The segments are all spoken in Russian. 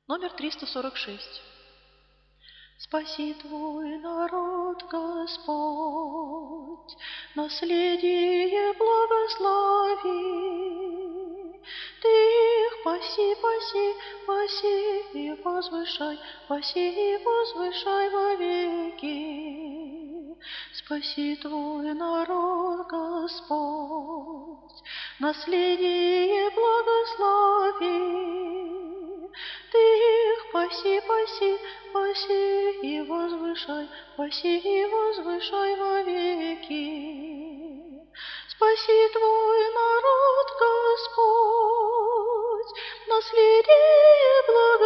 Номер 346. Спаси Твой народ, Господь, наследие благослови. Ты их паси, паси, паси и возвышай, паси и возвышай вовеки. Спаси Твой народ, Господь, наследие благослови. Ты их паси, паси, паси и возвышай, паси и возвышай вовеки. Спаси Твой народ, Господь, наследие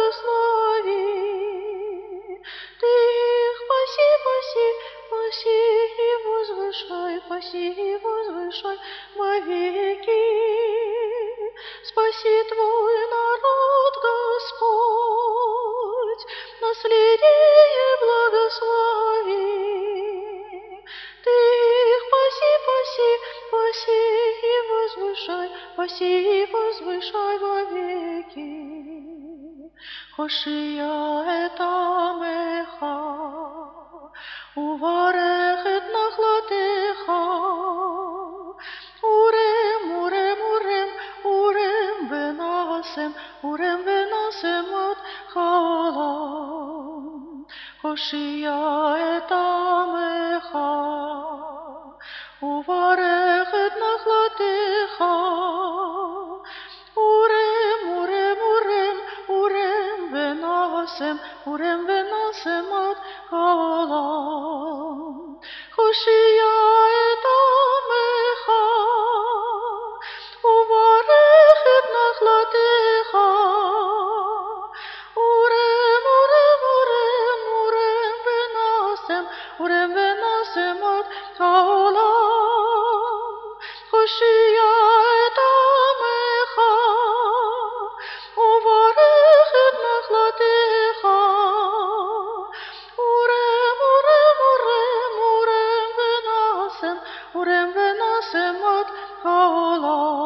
благослови. Ты их паси, паси, паси и возвышай, паси и возвышай вовеки. Спаси Твой народ, Господь, наследие благослови. Ты их паси, паси, паси и возвышай, паси и возвышай вовеки. Хошия эта меха, уварех эт нахлатеха, урем, урем, урем, урем венасем от хаолам. Хошия эта меха, уварех эт нахлатеха, урем, урем, урем, урем венасем от хаолам. Хошия эта меха, уварех эт нахлатеха, урем, урем, урем, урем венасем от хаолам. Хошия эта меха, уварех эт нахлатеха, урем, урем, урем, урем венасем от хаолам.